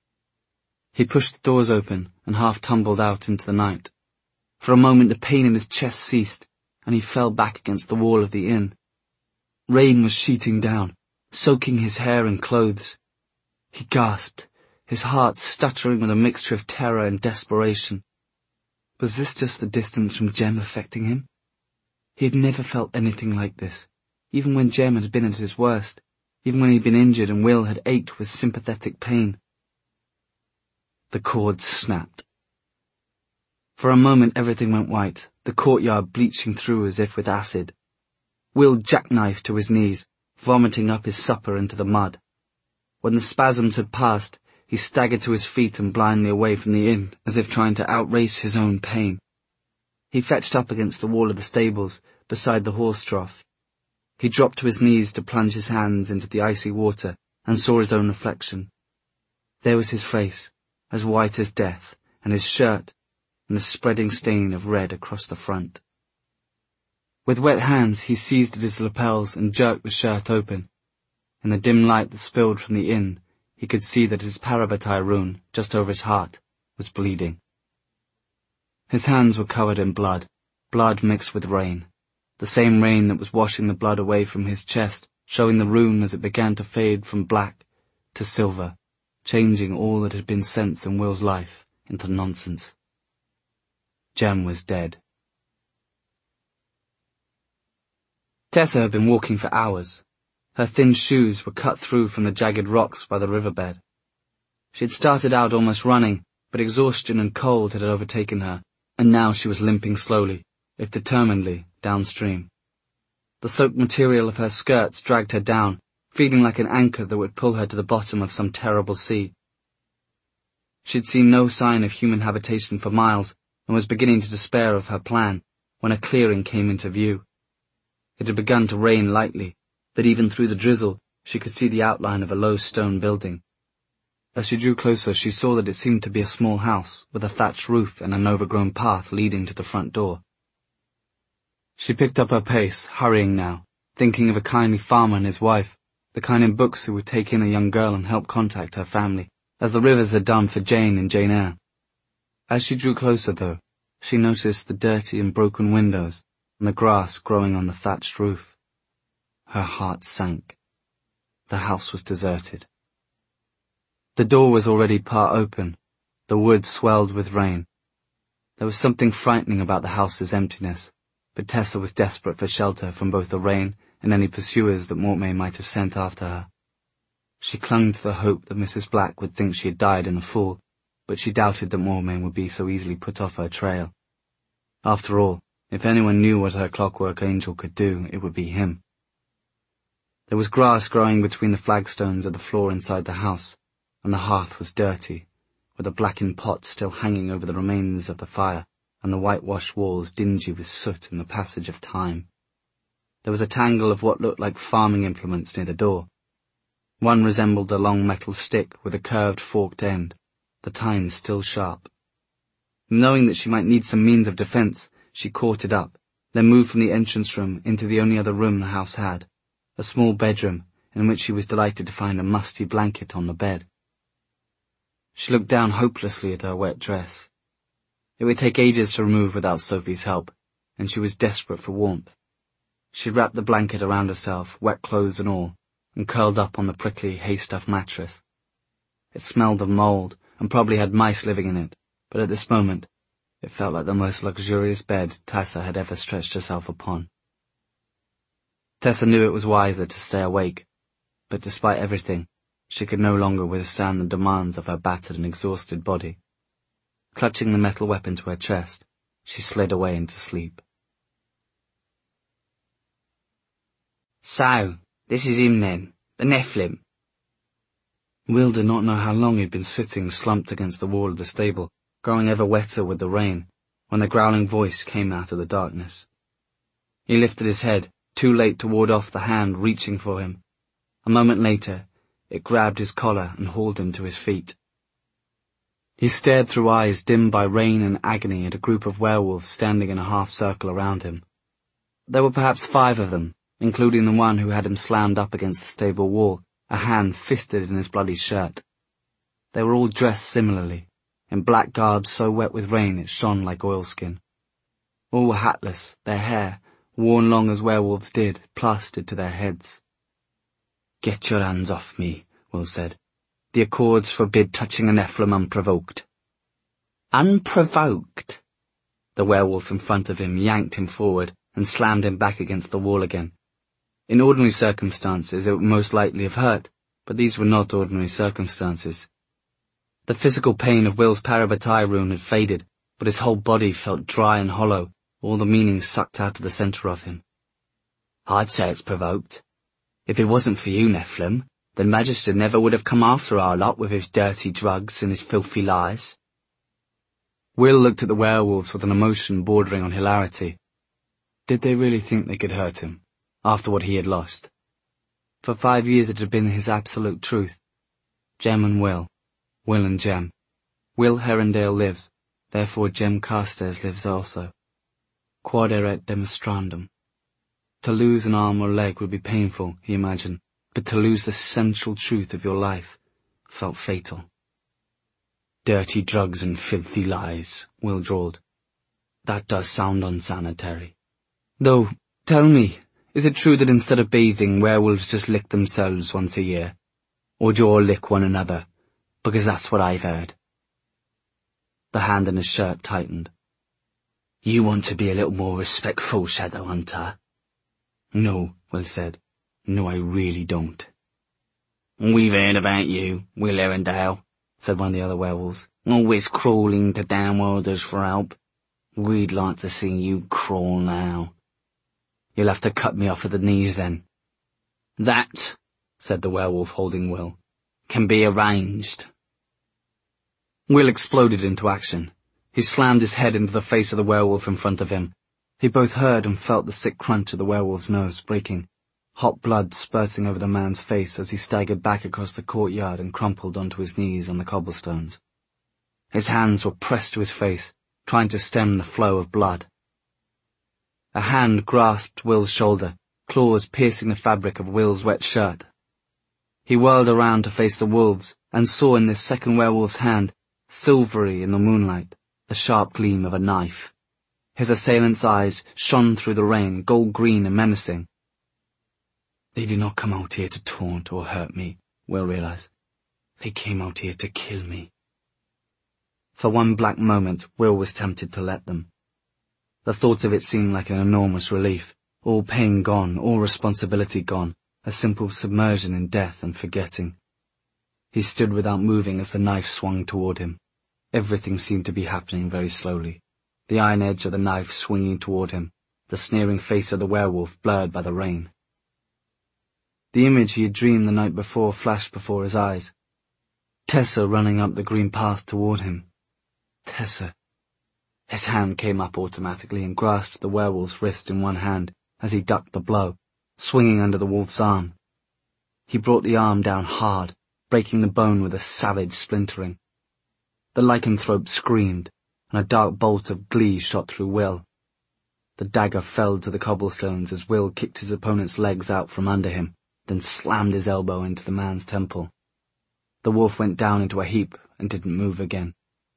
He pushed the doors open and half tumbled out into the night. For a moment the pain in his chest ceased, and he fell back against the wall of the inn. Rain was sheeting down, soaking his hair and clothes. He gasped, his heart stuttering with a mixture of terror and desperation. Was this just the distance from Jem affecting him? He had never felt anything like this, even when Jem had been at his worst, even when he had been injured and Will had ached with sympathetic pain. The cord snapped. For a moment everything went white, the courtyard bleaching through as if with acid. Will jackknifed to his knees, vomiting up his supper into the mud. When the spasms had passed, he staggered to his feet and blindly away from the inn, as if trying to outrace his own pain. He fetched up against the wall of the stables, beside the horse trough. He dropped to his knees to plunge his hands into the icy water and saw his own reflection. There was his face, as white as death, and his shirt, and a spreading stain of red across the front. With wet hands he seized at his lapels and jerked the shirt open. In the dim light that spilled from the inn, he could see that his Parabatai rune, just over his heart, was bleeding. His hands were covered in blood, blood mixed with rain, the same rain that was washing the blood away from his chest, showing the rune as it began to fade from black to silver, changing all that had been sense in Will's life into nonsense. Jem was dead. Tessa had been walking for hours. Her thin shoes were cut through from the jagged rocks by the riverbed. She had started out almost running, but exhaustion and cold had overtaken her, and now she was limping slowly, if determinedly, downstream. The soaked material of her skirts dragged her down, feeling like an anchor that would pull her to the bottom of some terrible sea. She had seen no sign of human habitation for miles, and was beginning to despair of her plan, when a clearing came into view. It had begun to rain lightly, but even through the drizzle she could see the outline of a low stone building. As she drew closer she saw that it seemed to be a small house, with a thatched roof and an overgrown path leading to the front door. She picked up her pace, hurrying now, thinking of a kindly farmer and his wife, the kind in books who would take in a young girl and help contact her family, as the Rivers had done for Jane in Jane Eyre. As she drew closer, though, she noticed the dirty and broken windows and the grass growing on the thatched roof. Her heart sank. The house was deserted. The door was already part open, the wood swelled with rain. There was something frightening about the house's emptiness, but Tessa was desperate for shelter from both the rain and any pursuers that Mortmain might have sent after her. She clung to the hope that Mrs. Black would think she had died in the fall, but she doubted that Mortmain would be so easily put off her trail. After all, if anyone knew what her clockwork angel could do, it would be him. There was grass growing between the flagstones of the floor inside the house, and the hearth was dirty, with a blackened pot still hanging over the remains of the fire, and the whitewashed walls dingy with soot and the passage of time. There was a tangle of what looked like farming implements near the door. One resembled a long metal stick with a curved forked end, the tines still sharp. Knowing that she might need some means of defence, she caught it up, then moved from the entrance room into the only other room the house had, a small bedroom in which she was delighted to find a musty blanket on the bed. She looked down hopelessly at her wet dress. It would take ages to remove without Sophie's help, and she was desperate for warmth. She wrapped the blanket around herself, wet clothes and all, and curled up on the prickly hay-stuff mattress. It smelled of mould, and probably had mice living in it, but at this moment it felt like the most luxurious bed Tessa had ever stretched herself upon. Tessa knew it was wiser to stay awake, but despite everything, she could no longer withstand the demands of her battered and exhausted body. Clutching the metal weapon to her chest, she slid away into sleep. So, this is him then, the Nephilim. Will did not know how long he'd been sitting slumped against the wall of the stable, growing ever wetter with the rain, when the growling voice came out of the darkness. He lifted his head, too late to ward off the hand reaching for him. A moment later, it grabbed his collar and hauled him to his feet. He stared through eyes dimmed by rain and agony at a group of werewolves standing in a half-circle around him. There were perhaps 5 of them, including the one who had him slammed up against the stable wall, a hand fisted in his bloody shirt. They were all dressed similarly, in black garbs so wet with rain it shone like oilskin. All were hatless, their hair, worn long as werewolves did, plastered to their heads. "Get your hands off me," Will said. "The Accords forbid touching a Nephilim unprovoked." Unprovoked? The werewolf in front of him yanked him forward and slammed him back against the wall again. In ordinary circumstances it would most likely have hurt, but these were not ordinary circumstances. The physical pain of Will's Parabatai rune had faded, but his whole body felt dry and hollow, all the meaning sucked out of the centre of him. "I'd say it's provoked. If it wasn't for you, Nephilim, then Magister never would have come after our lot with his dirty drugs and his filthy lies." Will looked at the werewolves with an emotion bordering on hilarity. Did they really think they could hurt him, after what he had lost? For 5 years it had been his absolute truth. Jem and Will. Will and Jem. Will Herondale lives, therefore Jem Carstairs lives also. Quod erat demonstrandum. To lose an arm or leg would be painful, he imagined, but to lose the central truth of your life felt fatal. Dirty drugs and filthy lies, Will drawled. That does sound unsanitary. Though, tell me, is it true that instead of bathing, werewolves just lick themselves once a year? Or do you all lick one another? Because that's what I've heard. The hand in his shirt tightened. You want to be a little more respectful, Shadowhunter? No, Will said. No, I really don't. We've heard about you, Will Herondale, said one of the other werewolves. Always crawling to downworlders for help. We'd like to see you crawl now. You'll have to cut me off at the knees then. That, said the werewolf holding Will, can be arranged. Will exploded into action. He slammed his head into the face of the werewolf in front of him. He both heard and felt the sick crunch of the werewolf's nose breaking, hot blood spurting over the man's face as he staggered back across the courtyard and crumpled onto his knees on the cobblestones. His hands were pressed to his face, trying to stem the flow of blood. A hand grasped Will's shoulder, claws piercing the fabric of Will's wet shirt. He whirled around to face the wolves and saw in this second werewolf's hand, silvery in the moonlight, the sharp gleam of a knife. His assailant's eyes shone through the rain, gold-green and menacing. They did not come out here to taunt or hurt me, Will realized. They came out here to kill me. For one black moment, Will was tempted to let them. The thought of it seemed like an enormous relief, all pain gone, all responsibility gone, a simple submersion in death and forgetting. He stood without moving as the knife swung toward him. Everything seemed to be happening very slowly. The iron edge of the knife swinging toward him, the sneering face of the werewolf blurred by the rain. The image he had dreamed the night before flashed before his eyes. Tessa running up the green path toward him. Tessa. His hand came up automatically and grasped the werewolf's wrist in one hand as he ducked the blow, swinging under the wolf's arm. He brought the arm down hard, breaking the bone with a savage splintering. The lycanthrope screamed, and a dark bolt of glee shot through Will. The dagger fell to the cobblestones as Will kicked his opponent's legs out from under him, then slammed his elbow into the man's temple. The wolf went down into a heap and didn't move again.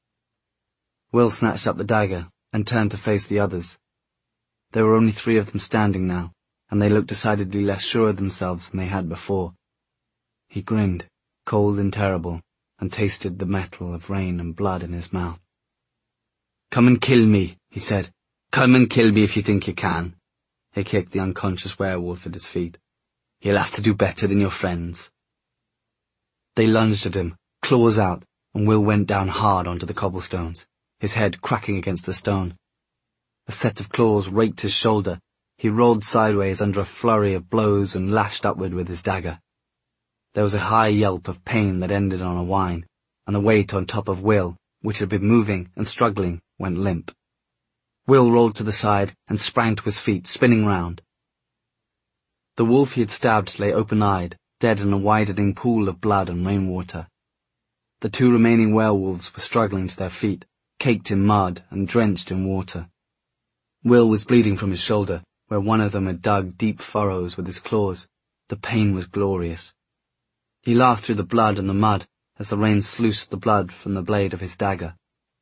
Will snatched up the dagger and turned to face the others. There were only 3 of them standing now, and they looked decidedly less sure of themselves than they had before. He grinned, cold and terrible, and tasted the metal of rain and blood in his mouth. Come and kill me, he said. Come and kill me if you think you can. He kicked the unconscious werewolf at his feet. You'll have to do better than your friends. They lunged at him, claws out, and Will went down hard onto the cobblestones, his head cracking against the stone. A set of claws raked his shoulder. He rolled sideways under a flurry of blows and lashed upward with his dagger. There was a high yelp of pain that ended on a whine, and the weight on top of Will, which had been moving and struggling, went limp. Will rolled to the side and sprang to his feet, spinning round. The wolf he had stabbed lay open-eyed, dead in a widening pool of blood and rainwater. The 2 remaining werewolves were struggling to their feet, caked in mud and drenched in water. Will was bleeding from his shoulder, where one of them had dug deep furrows with his claws. The pain was glorious. He laughed through the blood and the mud as the rain sluiced the blood from the blade of his dagger.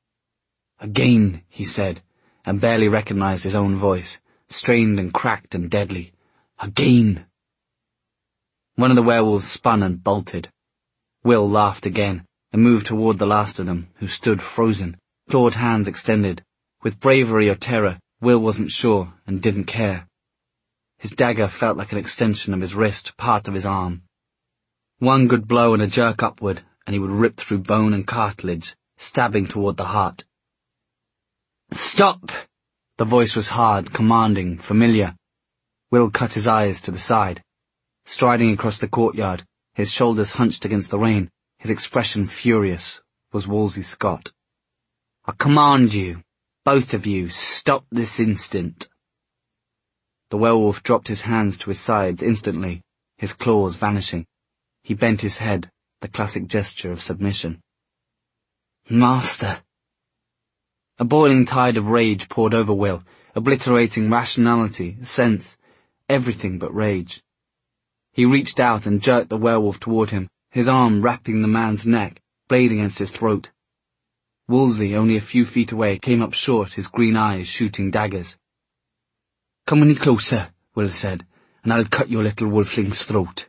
Again, he said, and barely recognized his own voice, strained and cracked and deadly. Again. One of the werewolves spun and bolted. Will laughed again and moved toward the last of them, who stood frozen, clawed hands extended. With bravery or terror, Will wasn't sure and didn't care. His dagger felt like an extension of his wrist, part of his arm. One good blow and a jerk upward, and he would rip through bone and cartilage, stabbing toward the heart. Stop! The voice was hard, commanding, familiar. Will cut his eyes to the side. Striding across the courtyard, his shoulders hunched against the rain, his expression furious, was Wolsey Scott. I command you, both of you, stop this instant. The werewolf dropped his hands to his sides instantly, his claws vanishing. He bent his head, the classic gesture of submission. Master! A boiling tide of rage poured over Will, obliterating rationality, sense, everything but rage. He reached out and jerked the werewolf toward him, his arm wrapping the man's neck, blade against his throat. Wolsey, only a few feet away, came up short, his green eyes shooting daggers. Come any closer, Will said, and I'll cut your little wolfling's throat.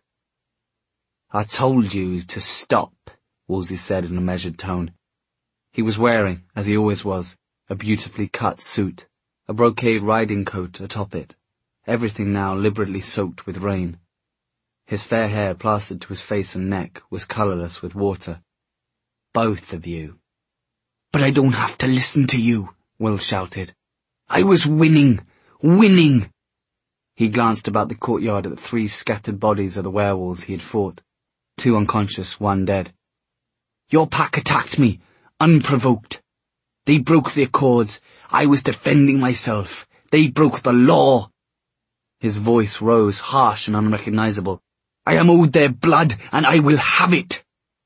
I told you to stop, Wolsey said in a measured tone. He was wearing, as he always was, a beautifully cut suit, a brocade riding coat atop it, everything now liberally soaked with rain. His fair hair, plastered to his face and neck, was colourless with water. Both of you. But I don't have to listen to you, Will shouted. I was winning! Winning! He glanced about the courtyard at the 3 scattered bodies of the werewolves he had fought, 2 unconscious, 1 dead. Your pack attacked me, unprovoked. They broke the accords. I was defending myself. They broke the law. His voice rose, harsh and unrecognizable. I am owed their blood, and I will have it.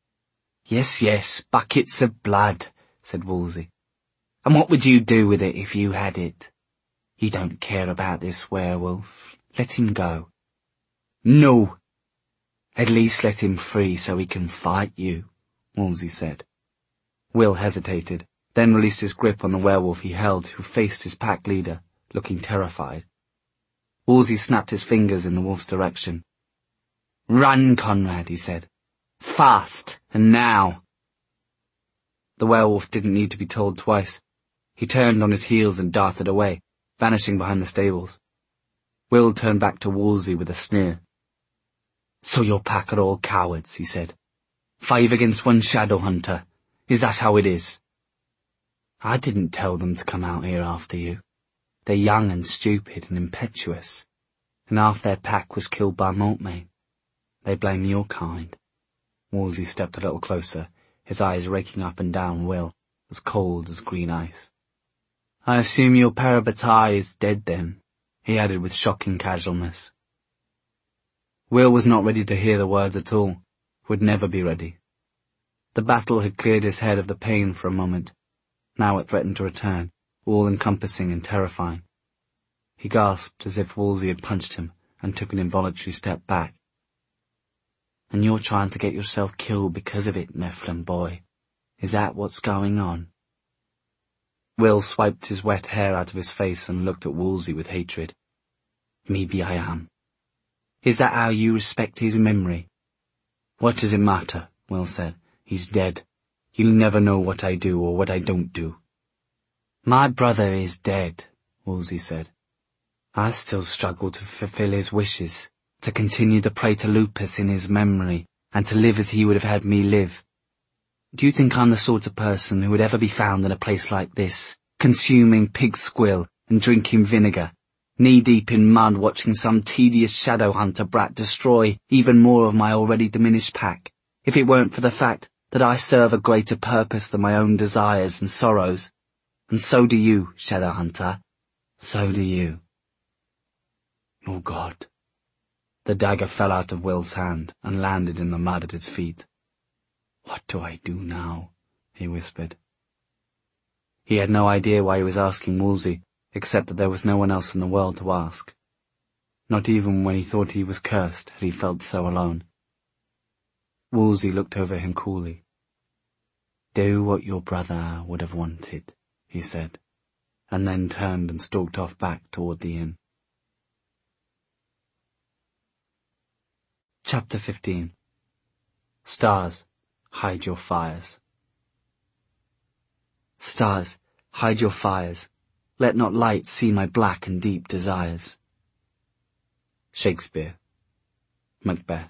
Yes, buckets of blood, said Wolsey. And what would you do with it if you had it? You don't care about this werewolf. Let him go. No. At least let him free so he can fight you, Wolsey said. Will hesitated, then released his grip on the werewolf he held, who faced his pack leader, looking terrified. Wolsey snapped his fingers in the wolf's direction. Run, Conrad, he said. Fast, and now. The werewolf didn't need to be told twice. He turned on his heels and darted away, vanishing behind the stables. Will turned back to Wolsey with a sneer. So your pack are all cowards, he said. 5 against 1 shadow hunter. Is that how it is? I didn't tell them to come out here after you. They're young and stupid and impetuous, and half their pack was killed by Mortmain. They blame your kind. Wolsey stepped a little closer, his eyes raking up and down Will, as cold as green ice. I assume your Parabatai is dead then, he added with shocking casualness. Will was not ready to hear the words at all, would never be ready. The battle had cleared his head of the pain for a moment. Now it threatened to return, all-encompassing and terrifying. He gasped as if Wolsey had punched him, and took an involuntary step back. And you're trying to get yourself killed because of it, Nephilim boy. Is that what's going on? Will swiped his wet hair out of his face and looked at Wolsey with hatred. Maybe I am. Is that how you respect his memory? What does it matter? Will said. He's dead. You'll never know what I do or what I don't do. My brother is dead, Wolsey said. I still struggle to fulfill his wishes, to continue the Praetor Lupus in his memory, and to live as he would have had me live. Do you think I'm the sort of person who would ever be found in a place like this, consuming pig squill and drinking vinegar, knee-deep in mud watching some tedious shadow hunter brat destroy even more of my already diminished pack, if it weren't for the fact that I serve a greater purpose than my own desires and sorrows? And so do you, shadow hunter. So do you. Oh God. The dagger fell out of Will's hand and landed in the mud at his feet. What do I do now? He whispered. He had no idea why he was asking Wolsey, except that there was no one else in the world to ask. Not even when he thought he was cursed had he felt so alone. Wolsey looked over him coolly. Do what your brother would have wanted, he said, and then turned and stalked off back toward the inn. Chapter 15. Stars, hide your fires. Stars, hide your fires. Let not light see my black and deep desires. Shakespeare. Macbeth.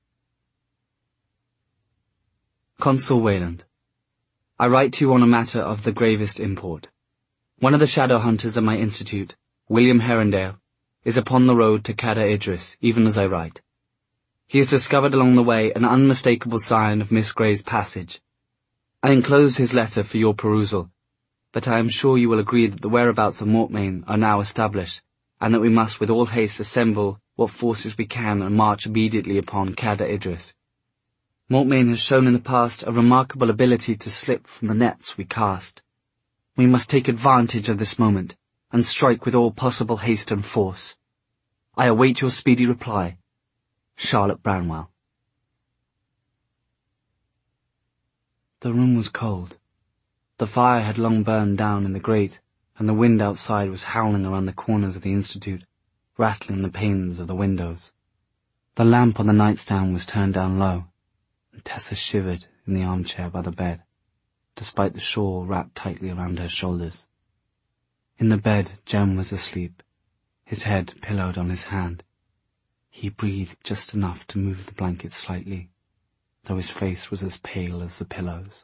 Consul Wayland. I write to you on a matter of the gravest import. One of the shadow hunters at my institute, William Herondale, is upon the road to Cadair Idris, even as I write. He has discovered along the way an unmistakable sign of Miss Grey's passage. I enclose his letter for your perusal, but I am sure you will agree that the whereabouts of Mortmain are now established, and that we must with all haste assemble what forces we can and march immediately upon Cadair Idris. Mortmain has shown in the past a remarkable ability to slip from the nets we cast. We must take advantage of this moment and strike with all possible haste and force. I await your speedy reply. Charlotte Branwell. The room was cold. The fire had long burned down in the grate, and the wind outside was howling around the corners of the Institute, rattling the panes of the windows. The lamp on the nightstand was turned down low, and Tessa shivered in the armchair by the bed, despite the shawl wrapped tightly around her shoulders. In the bed, Jem was asleep, his head pillowed on his hand. He breathed just enough to move the blanket slightly, though his face was as pale as the pillows.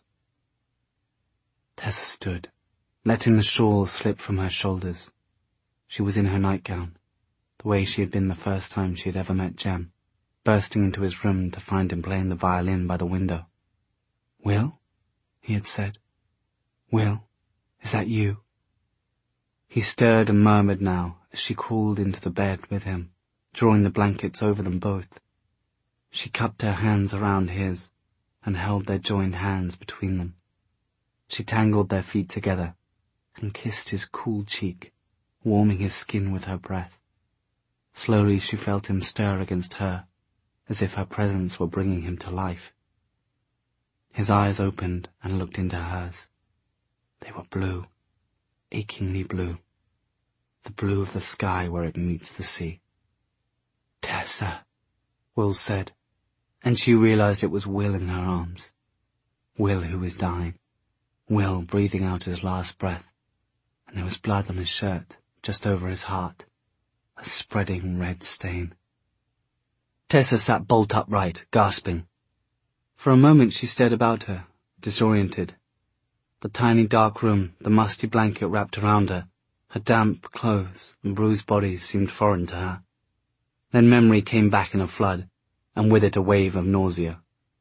Tessa stood, letting the shawl slip from her shoulders. She was in her nightgown, the way she had been the first time she had ever met Jem, bursting into his room to find him playing the violin by the window. "Will?" he had said. "Will, is that you?" He stirred and murmured now as she crawled into the bed with him, drawing the blankets over them both. She cupped her hands around his and held their joined hands between them. She tangled their feet together and kissed his cool cheek, warming his skin with her breath. Slowly she felt him stir against her, as if her presence were bringing him to life. His eyes opened and looked into hers. They were blue, achingly blue, the blue of the sky where it meets the sea. "Tessa," Will said, and she realized it was Will in her arms. Will who was dying. Will breathing out his last breath, and there was blood on his shirt, just over his heart, a spreading red stain. Tessa sat bolt upright, gasping. For a moment she stared about her, disoriented. The tiny dark room, the musty blanket wrapped around her, her damp clothes and bruised body seemed foreign to her. Then memory came back in a flood, and with it a wave of nausea.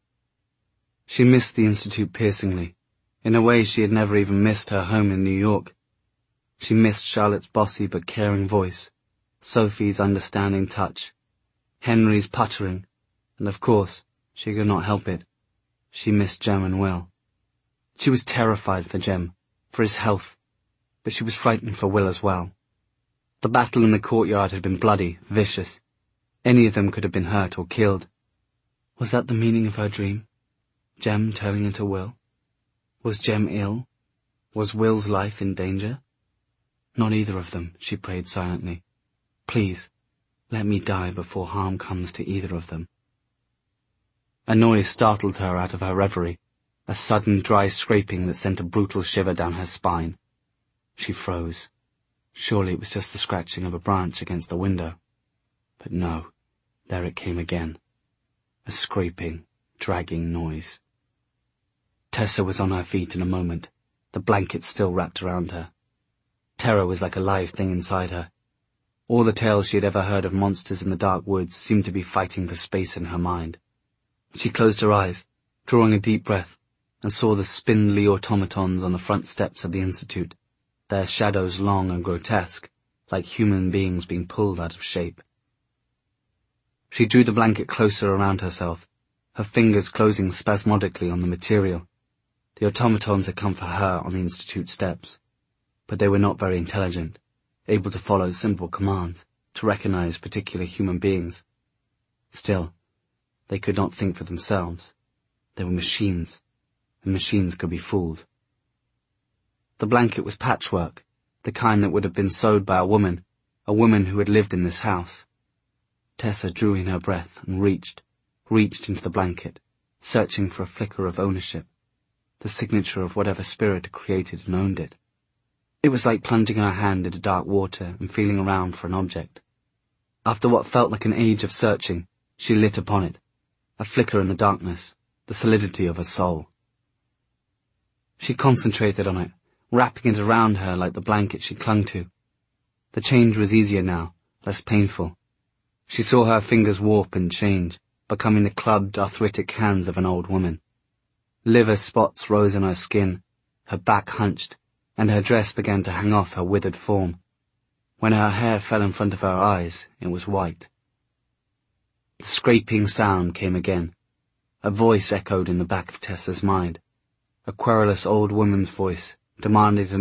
She missed the Institute piercingly. In a way she had never even missed her home in New York. She missed Charlotte's bossy but caring voice, Sophie's understanding touch, Henry's puttering, and of course, she could not help it. She missed Jem and Will. She was terrified for Jem, for his health, but she was frightened for Will as well. The battle in the courtyard had been bloody, vicious. Any of them could have been hurt or killed. Was that the meaning of her dream? Jem turning into Will? Was Jem ill? Was Will's life in danger? Not either of them, she prayed silently. Please, let me die before harm comes to either of them. A noise startled her out of her reverie, a sudden dry scraping that sent a brutal shiver down her spine. She froze. Surely it was just the scratching of a branch against the window. But no, there it came again. A scraping, dragging noise. Tessa was on her feet in a moment, the blanket still wrapped around her. Terror was like a live thing inside her. All the tales she had ever heard of monsters in the dark woods seemed to be fighting for space in her mind. She closed her eyes, drawing a deep breath, and saw the spindly automatons on the front steps of the Institute, their shadows long and grotesque, like human beings being pulled out of shape. She drew the blanket closer around herself, her fingers closing spasmodically on the material. The automatons had come for her on the Institute steps, but they were not very intelligent, able to follow simple commands, to recognize particular human beings. Still, they could not think for themselves. They were machines, and machines could be fooled. The blanket was patchwork, the kind that would have been sewed by a woman who had lived in this house. Tessa drew in her breath and reached into the blanket, searching for a flicker of ownership, the signature of whatever spirit had created and owned it. It was like plunging her hand into dark water and feeling around for an object. After what felt like an age of searching, she lit upon it, a flicker in the darkness, the solidity of a soul. She concentrated on it, wrapping it around her like the blanket she clung to. The change was easier now, less painful. She saw her fingers warp and change, becoming the clubbed, arthritic hands of an old woman. Liver spots rose on her skin, her back hunched, and her dress began to hang off her withered form. When her hair fell in front of her eyes, it was white, The scraping sound came again. A voice echoed in the back of Tessa's mind. A querulous old woman's voice demanded an